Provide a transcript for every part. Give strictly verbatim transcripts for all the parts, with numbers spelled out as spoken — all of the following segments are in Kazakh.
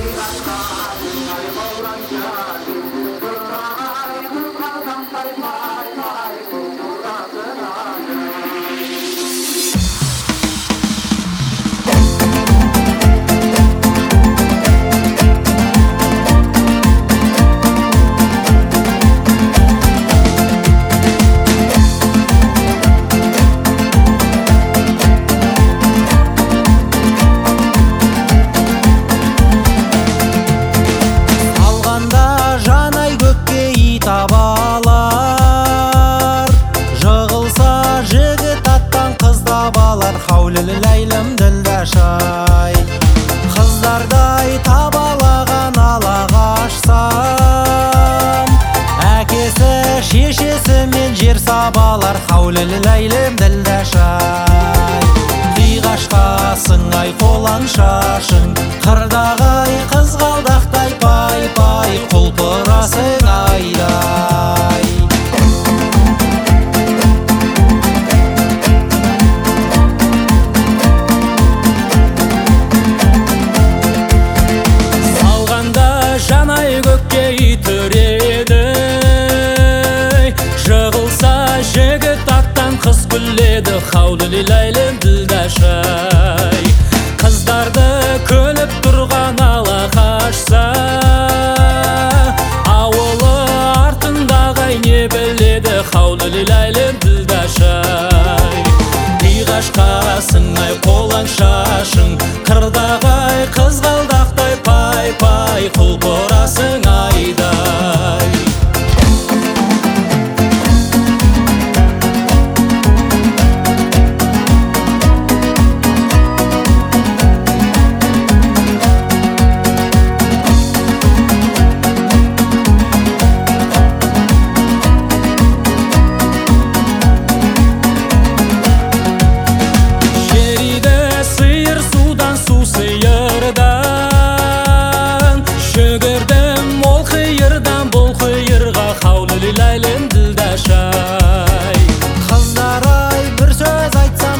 Табалар жығылса жігіт аттан қыз табалар хаулілі ләйлім ділдәшай қыздардай табалаған алағашсам әкесі шешесі мен жер сабалар хаулілі ләйлім ділдәшай қиғашқасың ай қолаң шашың қырдағай қызғалдақтай пай пай құлпырасың айдай салғанда жанай көкке үтіреді жығылса жігіт аттан қыз күледі хаулілі ләйлім ділдәшай қыздарды күліп тұрған алақашса ауылы артындағы не біледі хаулілі ләйлім ділдәшай қиғашқасың ай қолаң шашың қырдағай қызғалдақтай пай пай құлпырасың айдай ләйлім ділдәшай қыздар-ай бір сөз айтсам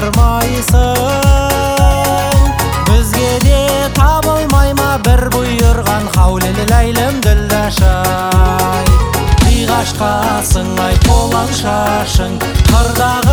жақтырмайсың бізге де табылмай ма бір бұйырған хаулілі ләйлім ділдәшай қиғашқасың ай қолаң шашың қырдағы